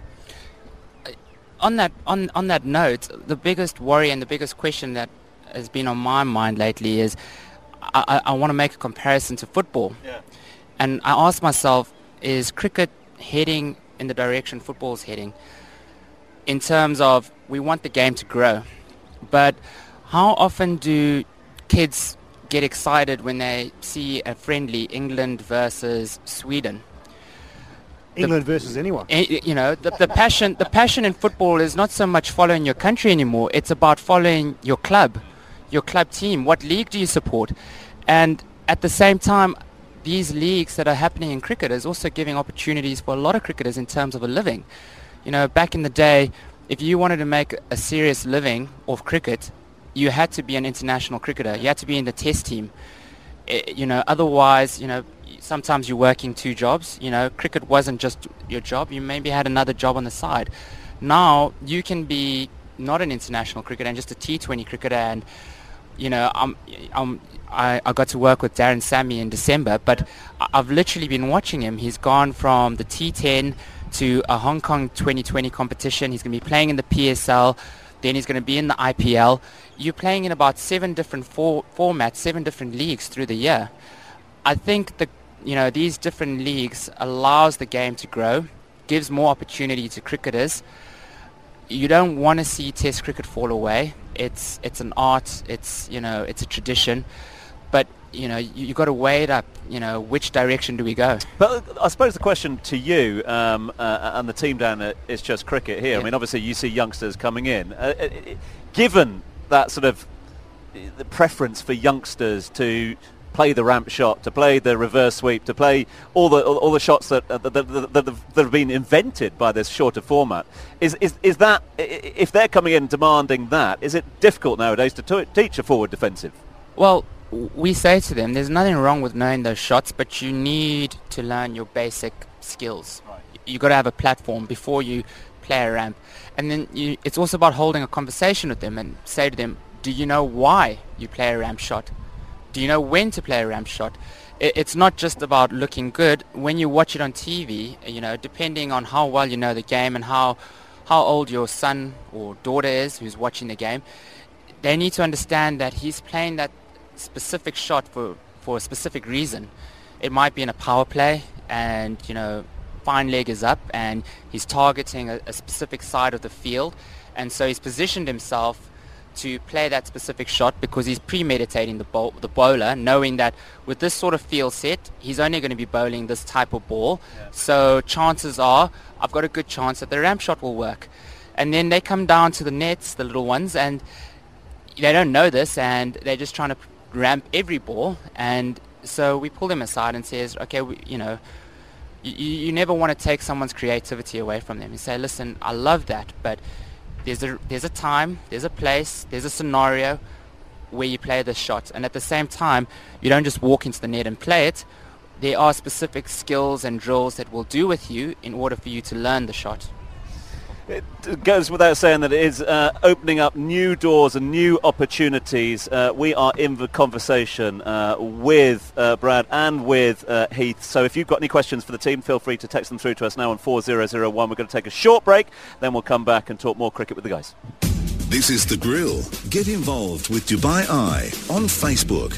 On that, on on that note, the biggest worry and the biggest question that has been on my mind lately is, I, I, I want to make a comparison to football, yeah. and I ask myself, is cricket heading in the direction football's heading, in terms of we want the game to grow, but how often do kids get excited when they see a friendly England versus Sweden? England the, versus anyone. You know, the, the passion the passion in football is not so much following your country anymore, it's about following your club, your club team. What league do you support? And at the same time, these leagues that are happening in cricket is also giving opportunities for a lot of cricketers in terms of a living. You know, back in the day, if you wanted to make a serious living off cricket, you had to be an international cricketer. You had to be in the Test team. It, you know, otherwise, you know, sometimes you're working two jobs. You know, cricket wasn't just your job. You maybe had another job on the side. Now you can be not an international cricketer and just a T twenty cricketer. And you know, I'm, I'm, I, I got to work with Darren Sammy in December, but I've literally been watching him. He's gone from the T ten to a Hong Kong twenty twenty competition. He's going to be playing in the P S L. Then he's going to be in the I P L. You're playing in about seven different for, formats, seven different leagues through the year. I think the you know, these different leagues allows the game to grow, gives more opportunity to cricketers. You don't want to see Test cricket fall away. It's it's an art. It's you know it's a tradition, but you know you, you got to weigh it up. You know, which direction do we go? But I suppose the question to you um, uh, and the team down at It's Just Cricket here. Yeah. I mean, obviously you see youngsters coming in. Uh, uh, given that sort of the preference for youngsters to play the ramp shot, to play the reverse sweep, to play all the all, all the shots that, uh, that, that, that, that, have, that have been invented by this shorter format. Is is is that, if they're coming in demanding that, is it difficult nowadays to t- teach a forward defensive? Well, we say to them, there's nothing wrong with knowing those shots, but you need to learn your basic skills. Right. You've got to have a platform before you play a ramp. And then you, it's also about holding a conversation with them and say to them, do you know why you play a ramp shot? Do you know when to play a ramp shot? It's not just about looking good. When you watch it on T V, you know, depending on how well you know the game and how how old your son or daughter is who's watching the game, they need to understand that he's playing that specific shot for, for a specific reason. It might be in a power play and, you know, fine leg is up and he's targeting a, a specific side of the field, and so he's positioned himself to play that specific shot because he's premeditating the bowl, the bowler, knowing that with this sort of field set, he's only going to be bowling this type of ball. Yeah. So chances are, I've got a good chance that the ramp shot will work. And then they come down to the nets, the little ones, and they don't know this, and they're just trying to ramp every ball. And so we pull them aside and says, okay, we, you know, you, you never want to take someone's creativity away from them. You say, listen, I love that, but There's a there's a time, there's a place, there's a scenario where you play this shot. And at the same time, you don't just walk into the net and play it. There are specific skills and drills that will do with you in order for you to learn the shot. It goes without saying that it is uh, opening up new doors and new opportunities. Uh, we are in the conversation uh, with uh, Brad and with uh, Heath. So if you've got any questions for the team, feel free to text them through to us now on four zero zero one. We're going to take a short break, then we'll come back and talk more cricket with the guys. This is The Grill. Get involved with Dubai Eye on Facebook.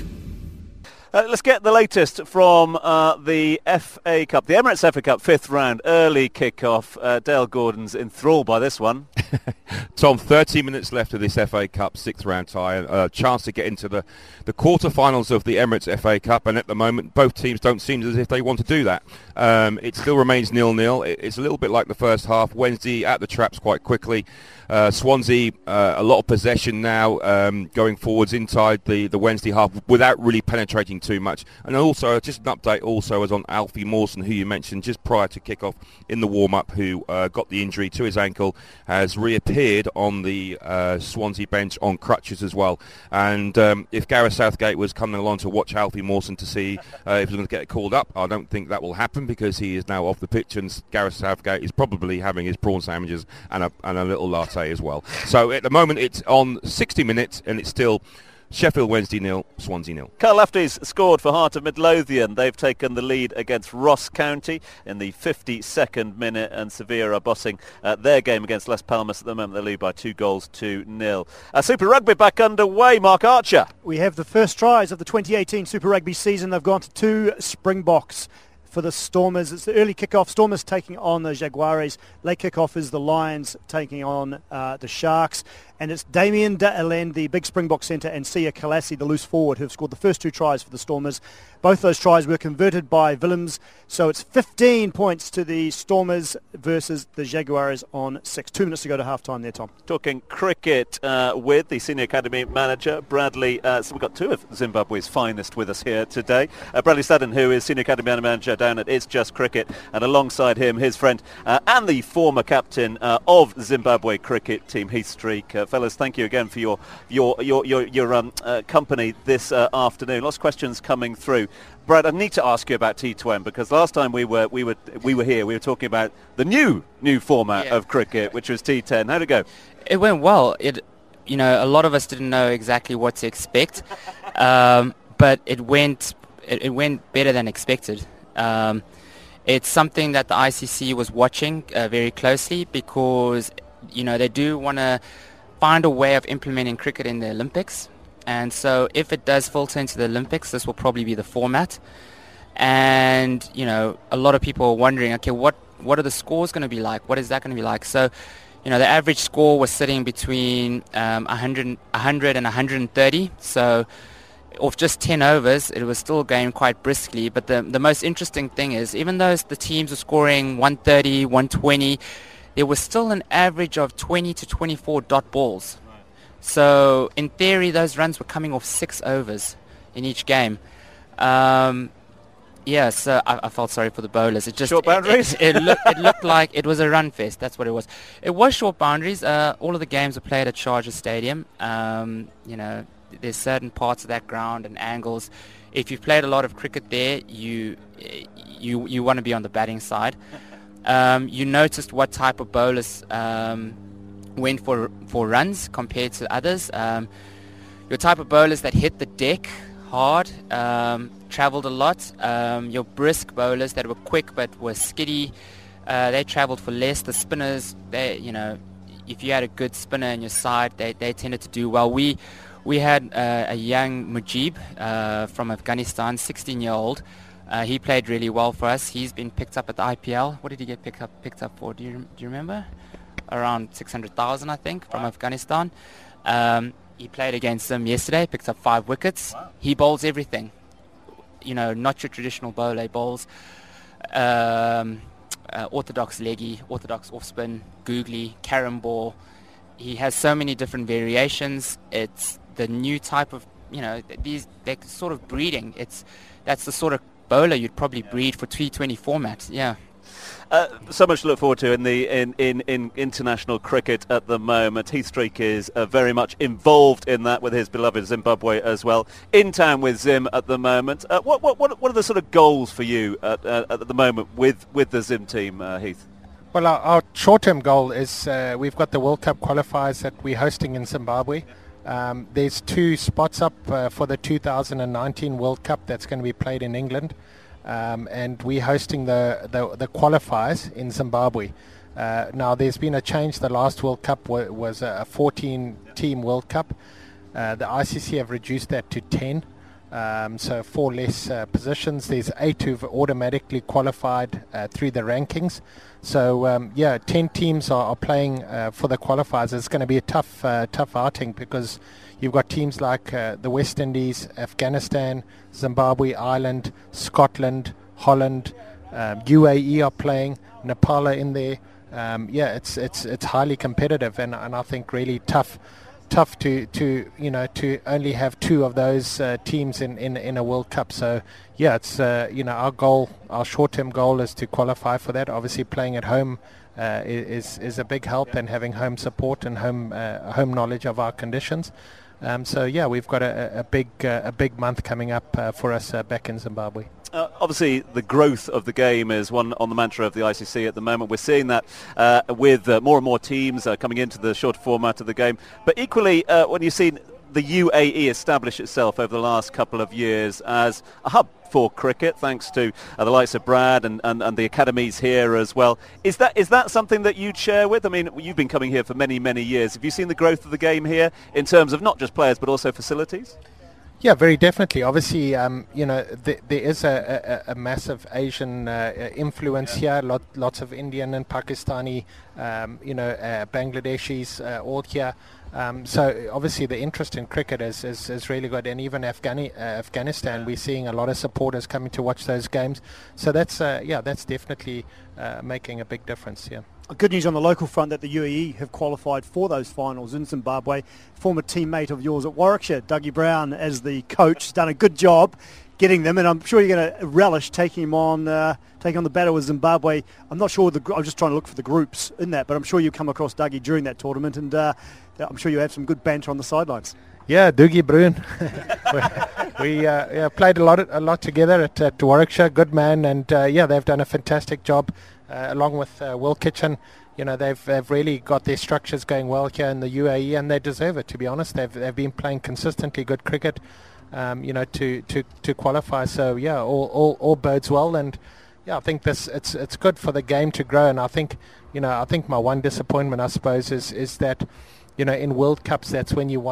Uh, let's get the latest from uh, the F A Cup, the Emirates F A Cup fifth round, early kick-off. Uh, Dale Gordon's enthralled by this one. Tom, thirty minutes left of this F A Cup sixth round tie. A uh, chance to get into the, the quarterfinals of the Emirates F A Cup, and at the moment both teams don't seem as if they want to do that. Um, it still remains nil-nil. It, it's a little bit like the first half. Wednesday at the traps quite quickly. Uh, Swansea, uh, a lot of possession now um, going forwards inside the, the Wednesday half without really penetrating too much. And also, just an update also was on Alfie Mawson, who you mentioned just prior to kick-off in the warm-up, who uh, got the injury to his ankle, has reappeared on the uh, Swansea bench on crutches as well. And um, if Gareth Southgate was coming along to watch Alfie Mawson to see uh, if he was going to get called up, I don't think that will happen because he is now off the pitch, and Gareth Southgate is probably having his prawn sandwiches and a, and a little latte as well. So at the moment it's on sixty minutes and it's still Sheffield Wednesday nil, Swansea nil. Carl Lafty's scored for Heart of Midlothian. They've taken the lead against Ross County in the fifty-second minute, and Sevilla are bossing uh, their game against Las Palmas at the moment. They lead by two goals to nil. Uh, Super Rugby back underway. Mark Archer. We have the first tries of the twenty eighteen Super Rugby season. They've gone to two Springboks for the Stormers. It's the early kickoff. Stormers taking on the Jaguares. Late kickoff is the Lions taking on uh, the Sharks. And it's Damien de Allende, the big Springbok centre, and Sia Kalasi, the loose forward, who have scored the first two tries for the Stormers. Both those tries were converted by Willems. So it's fifteen points to the Stormers versus the Jaguares on six. Two minutes to go to half-time there, Tom. Talking cricket uh, with the Senior Academy manager, Bradley. Uh, so we've got two of Zimbabwe's finest with us here today. Uh, Bradley Sutton, who is Senior Academy manager down at It's Just Cricket, and alongside him, his friend uh, and the former captain uh, of Zimbabwe cricket team, Heath Streak. Uh, fellas, thank you again for your your your your, your um, uh, company this uh, afternoon. Lots of questions coming through. Brad, I need to ask you about T twenty because last time we were we were we were here, we were talking about the new new format yeah. of cricket, which was T ten. How'd it go? It went well. It, you know, a lot of us didn't know exactly what to expect, um, but it went it, it went better than expected. Um, it's something that the I C C was watching uh, very closely because, you know, they do want to find a way of implementing cricket in the Olympics. And so if it does filter into the Olympics, this will probably be the format. and you know, a lot of people are wondering, okay, what what are the scores going to be like? What is that going to be like? So, you know, the average score was sitting between um, one hundred, one hundred and one hundred thirty. So, off just ten overs, it was still going quite briskly. But the the most interesting thing is, even though the teams were scoring one thirty, one twenty, there was still an average of twenty to twenty-four dot balls. Right. So, in theory, those runs were coming off six overs in each game. Um, Yeah, so I, I felt sorry for the bowlers. It just short boundaries. It, it, it, look, it looked like it was a run fest. That's what it was. It was short boundaries. Uh, all of the games were played at Chargers Stadium. Um, you know, there's certain parts of that ground and angles. If you've played a lot of cricket there, you you you want to be on the batting side. Um, you noticed what type of bowlers um, went for for runs compared to others. Um, your type of bowlers that hit the deck hard. Um, travelled a lot. Um, your brisk bowlers that were quick but were skiddy, uh, they travelled for less. The spinners, they, you know, if you had a good spinner in your side, they, they tended to do well. We we had uh, a young Mujib uh, from Afghanistan, sixteen-year-old. Uh, he played really well for us. He's been picked up at the I P L. What did he get picked up picked up for? Do you do you remember? Around six hundred thousand, I think, from wow. Afghanistan. Um, he played against them yesterday. Picked up five wickets. Wow. He bowls everything. You know, not your traditional bowler bowls. Um, uh, orthodox leggy, orthodox off spin, googly, carom ball. He has so many different variations. It's the new type of, you know, these they're sort of breeding. It's that's the sort of bowler you'd probably breed for T twenty format. Yeah. Uh, so much to look forward to in the in, in, in international cricket at the moment. Heath Streak is uh, very much involved in that with his beloved Zimbabwe as well. In town with Zim at the moment. Uh, what what what are the sort of goals for you at, uh, at the moment with, with the Zim team, uh, Heath? Well, our, our short-term goal is uh, we've got the World Cup qualifiers that we're hosting in Zimbabwe. Um, there's two spots up uh, for the two thousand nineteen World Cup that's going to be played in England. Um, and we're hosting the, the, the qualifiers in Zimbabwe. Uh, now, there's been a change. The last World Cup wa- was a fourteen-team World Cup. Uh, the I C C have reduced that to ten, um, so four less uh, positions. There's eight who've automatically qualified uh, through the rankings. So, um, yeah, ten teams are, are playing uh, for the qualifiers. It's going to be a tough, uh, tough outing because you've got teams like uh, the West Indies, Afghanistan, Zimbabwe, Ireland, Scotland, Holland, um, U A E are playing, Nepal are in there. Um, yeah, it's it's it's highly competitive, and, and I think really tough, tough to, to you know to only have two of those uh, teams in, in, in a World Cup. So yeah, it's uh, you know our goal, our short-term goal is to qualify for that. Obviously, playing at home uh, is is a big help, and having home support and home uh, home knowledge of our conditions. Um, so yeah, we've got a, a big uh, a big month coming up uh, for us uh, back in Zimbabwe. Uh, obviously, the growth of the game is one on the mantra of the I C C at the moment. We're seeing that uh, with uh, more and more teams uh, coming into the shorter format of the game. But equally, uh, when you've seen the U A E establish itself over the last couple of years as a hub for cricket, thanks to uh, the likes of Brad and, and, and the academies here as well. Is that is that something that you'd share with? I mean, you've been coming here for many, many years. Have you seen the growth of the game here in terms of not just players but also facilities? Yeah, very definitely. Obviously, um, you know, th- there is a, a, a massive Asian uh, influence yeah. here. Lot, lots of Indian and Pakistani, um, you know, uh, Bangladeshis uh, all here. Um, so obviously the interest in cricket is, is, is really good, and even Afghani- uh, Afghanistan, yeah. we're seeing a lot of supporters coming to watch those games. So that's uh, yeah, that's definitely uh, making a big difference. Yeah. Good news on the local front that the U A E have qualified for those finals in Zimbabwe. Former teammate of yours at Warwickshire, Dougie Brown, as the coach, has done a good job getting them, and I'm sure you're going to relish taking him on, uh, taking on the battle with Zimbabwe. I'm not sure. The gr- I'm just trying to look for the groups in that, but I'm sure you come across Dougie during that tournament, and uh, I'm sure you had some good banter on the sidelines. Yeah, Dougie Brown. we we uh, yeah, played a lot a lot together at, at Warwickshire. Good man, and uh, yeah, they've done a fantastic job. Uh, along with uh, Will Kitchen, you know, they've they've really got their structures going well here in the U A E, and they deserve it. To be honest, they've they've been playing consistently good cricket, um, you know, to, to, to qualify. So yeah, all, all all bodes well, and yeah, I think this it's it's good for the game to grow. And I think you know, I think my one disappointment, I suppose, is is that you know in World Cups that's when you want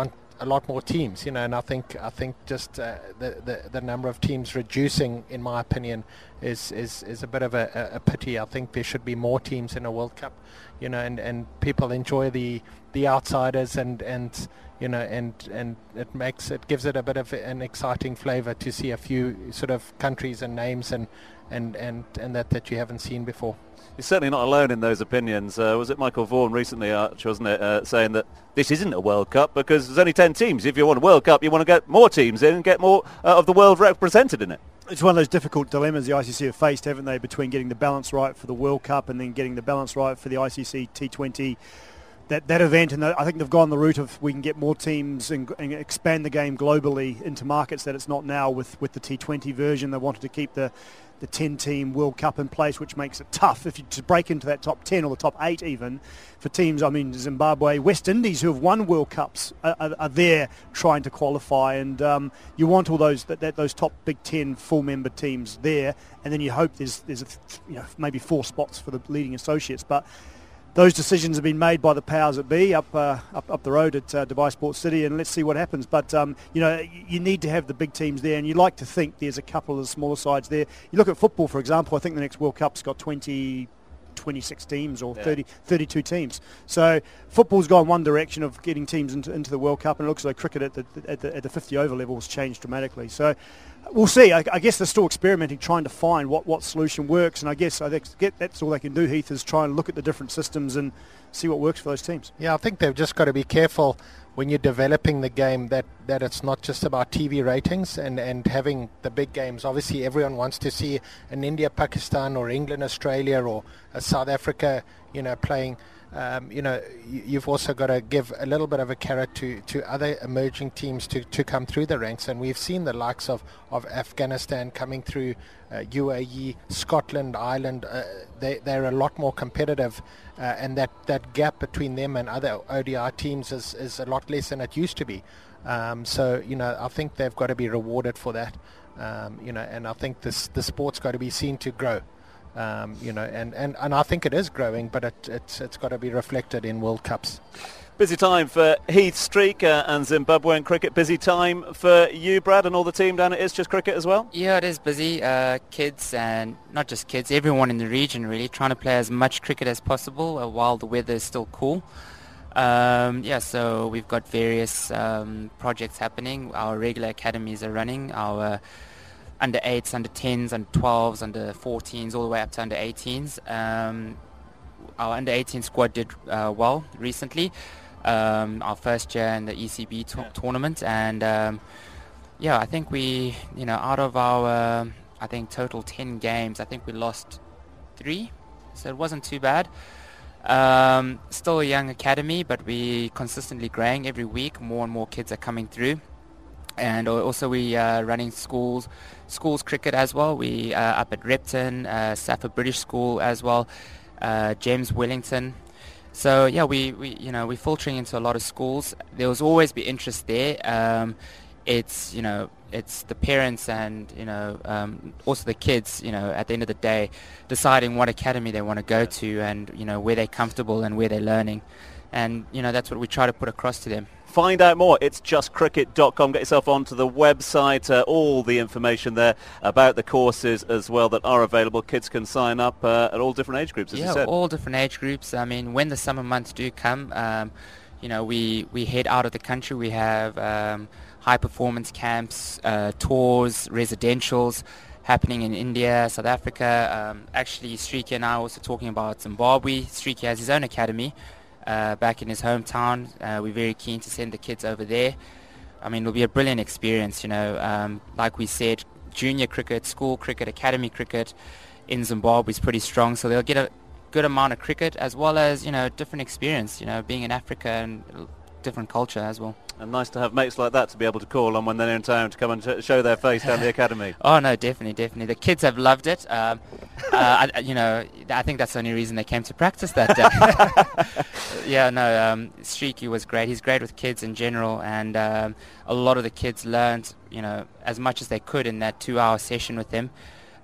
a lot more teams, you know, and I think I think just uh, the, the the number of teams reducing, in my opinion, is is, is a bit of a, a pity. I think there should be more teams in a World Cup, you know, and, and people enjoy the the outsiders, and and you know, and and it makes it gives it a bit of an exciting flavour to see a few sort of countries and names and and and, and that that you haven't seen before. You're certainly not alone in those opinions. Uh, was it Michael Vaughan recently, Arch, wasn't it, uh, saying that this isn't a World Cup because there's only ten teams. If you want a World Cup, you want to get more teams in and get more uh, of the world represented in it. It's one of those difficult dilemmas the I C C have faced, haven't they, between getting the balance right for the World Cup and then getting the balance right for the I C C T twenty. That, that event, and I think they've gone the route of we can get more teams and, and expand the game globally into markets that it's not now with, with the T twenty version. They wanted to keep the the ten-team World Cup in place, which makes it tough if you to break into that top ten or the top eight even for teams. I mean, Zimbabwe, West Indies, who have won World Cups, are, are, are there trying to qualify, and um, you want all those that, that those top Big Ten full-member teams there, and then you hope there's there's a, you know, maybe four spots for the leading associates, but. Those decisions have been made by the powers that be up uh, up, up the road at uh, Dubai Sports City, and let's see what happens. But, um, you know, you need to have the big teams there, and you like to think there's a couple of the smaller sides there. You look at football, for example, I think the next World Cup's got twenty, twenty-six teams or yeah. thirty, thirty-two teams. So football's gone one direction of getting teams into, into the World Cup, and it looks like cricket at the, at the, at the fifty over level has changed dramatically. So we'll see. I, I guess they're still experimenting, trying to find what, what solution works. And I guess I think that's all they can do, Heath, is try and look at the different systems and see what works for those teams. Yeah, I think they've just got to be careful when you're developing the game that, that it's not just about T V ratings and, and having the big games. Obviously, everyone wants to see an India, Pakistan, or England, Australia, or a South Africa, you know, playing. Um, you know, you've also got to give a little bit of a carrot to, to other emerging teams to, to come through the ranks. And we've seen the likes of, of Afghanistan coming through, uh, U A E, Scotland, Ireland. Uh, they, they're a lot more competitive. Uh, and that, that gap between them and other O D I teams is, is a lot less than it used to be. Um, so, you know, I think they've got to be rewarded for that. Um, you know, and I think this the sport's got to be seen to grow. Um, you know, and, and, and I think it is growing, but it, it's it's got to be reflected in World Cups. Busy time for Heath Streak uh, and Zimbabwean cricket. Busy time for you, Brad, and all the team down at It's Just Cricket as well? Yeah, it is busy. Uh, kids, and not just kids, everyone in the region really, trying to play as much cricket as possible uh, while the weather is still cool. Um, yeah, so we've got various um, projects happening. Our regular academies are running. Our uh, under eights, under tens, under twelves, under fourteens, all the way up to under eighteens. Um, our under eighteen squad did uh, well recently. Um, our first year in the E C B t- yeah. tournament, and um, yeah, I think we, you know, out of our, uh, I think total ten games, I think we lost three, so it wasn't too bad. Um, still a young academy, but we consistently growing every week. More and more kids are coming through. And also we are uh, running schools, schools cricket as well. We are up at Repton, uh, Safford British School as well, uh, James Wellington. So yeah, we, we you know we're filtering into a lot of schools. There will always be interest there. Um, it's you know it's the parents and you know um, also the kids. You know at the end of the day, deciding what academy they want to go to and you know where they're comfortable and where they're learning, and you know that's what we try to put across to them. Find out more. It's just cricket dot com. Get yourself onto the website. Uh, all the information there about the courses as well that are available. Kids can sign up uh, at all different age groups, as yeah, you said. all different age groups. I mean, when the summer months do come, um, you know, we, we head out of the country. We have um, high-performance camps, uh, tours, residentials happening in India, South Africa. Um, actually, Streaky and I are also talking about Zimbabwe. Streaky has his own academy. Uh, back in his hometown. Uh, we're very keen to send the kids over there. I mean, it'll be a brilliant experience, you know. Um, like we said, junior cricket, school cricket, academy cricket in Zimbabwe is pretty strong, so they'll get a good amount of cricket as well as, you know, different experience, you know, being in Africa and different culture as well. And nice to have mates like that to be able to call on when they're in town to come and t- show their face down the academy. Oh, no, definitely, definitely. The kids have loved it. Um, uh, I, you know, I think that's the only reason they came to practice that day. yeah, no, um, Streaky was great. He's great with kids in general, and um, a lot of the kids learned, you know, as much as they could in that two-hour session with him.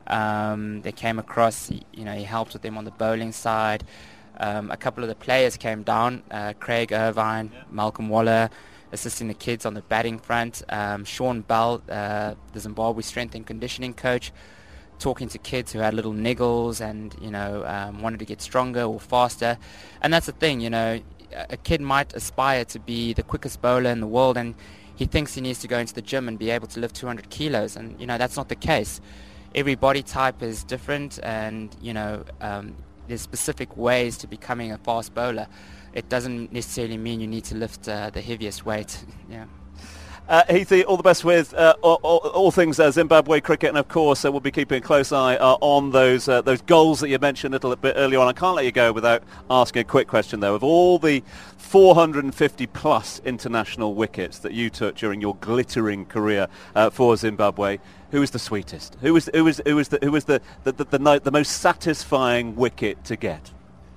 Um, they came across, you know, he helped with them on the bowling side. Um, a couple of the players came down, uh, Craig Irvine, yeah. Malcolm Waller, assisting the kids on the batting front. Um, Sean Bell, uh, the Zimbabwe strength and conditioning coach, talking to kids who had little niggles and, you know, um, wanted to get stronger or faster. And that's the thing, you know, a kid might aspire to be the quickest bowler in the world, and he thinks he needs to go into the gym and be able to lift two hundred kilos. And, you know, that's not the case. Every body type is different, and, you know, um, there's specific ways to becoming a fast bowler. It doesn't necessarily mean you need to lift uh, the heaviest weight. yeah. Uh, Heathy, all the best with uh, all, all, all things uh, Zimbabwe cricket, and of course uh, we'll be keeping a close eye uh, on those uh, those goals that you mentioned a little bit earlier on. I can't let you go without asking a quick question though. Of all the four hundred fifty plus international wickets that you took during your glittering career uh, for Zimbabwe, who was the sweetest? Who was who was who was the who was the the, the, the, the, the most satisfying wicket to get?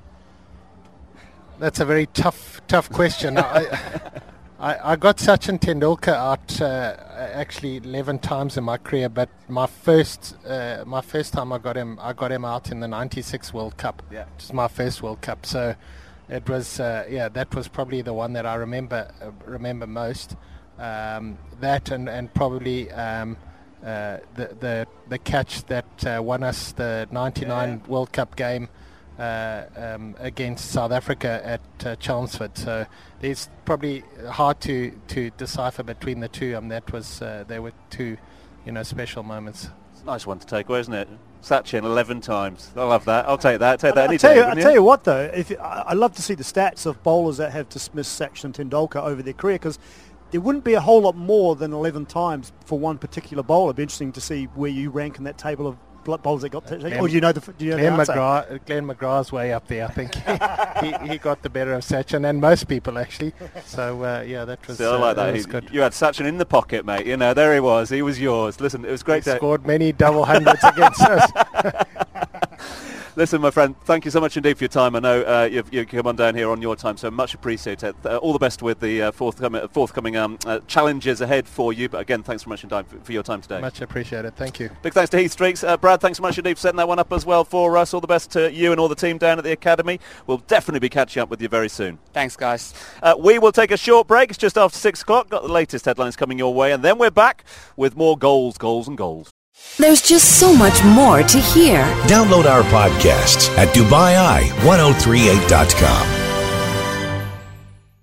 That's a very tough tough question. I, I, I got Sachin Tendulkar out uh, actually eleven times in my career, but my first uh, my first time I got him, I got him out in the ninety-six World Cup. Yeah, which is my first World Cup. So it was uh, yeah, that was probably the one that I remember uh, remember most. Um, that and and probably um, uh, the the the catch that uh, won us the ninety-nine yeah. World Cup game. Uh, um, against South Africa at uh, Chelmsford, so it's probably hard to, to decipher between the two. Um, that was uh, they were two, you know, special moments. It's a nice one to take away, isn't it? Sachin eleven times. I love that. I'll take that. Take that I, any I tell day. You, I tell you what, though, if I, I love to see the stats of bowlers that have dismissed Sachin Tendulkar over their career, because there wouldn't be a whole lot more than eleven times for one particular bowler. It'd be interesting to see where you rank in that table of bowlers that got to take. Or do you know the? Do you know Glenn the answer? McGrath, Glenn McGrath's way up there, I think. he, he got the better of Sachin, and most people actually. So uh, yeah, that was. See, I like uh, that. that was He, good. You had Sachin in the pocket, mate. You know, there he was. He was yours. Listen, it was great. He to scored many double hundreds against us. Listen, my friend, thank you so much indeed for your time. I know uh, you've, you've come on down here on your time, so much appreciated. Uh, all the best with the uh, forthcoming, forthcoming um, uh, challenges ahead for you. But again, thanks very much indeed for, for your time today. Much appreciated. Thank you. Big thanks to Heath Streaks. Uh, Brad, thanks so much indeed for setting that one up as well for us. All the best to you and all the team down at the Academy. We'll definitely be catching up with you very soon. Thanks, guys. Uh, we will take a short break. It's just after six o'clock. Got the latest headlines coming your way. And then we're back with more goals, goals and goals. There's just so much more to hear. Download our podcasts at Dubai Eye ten thirty-eight dot com.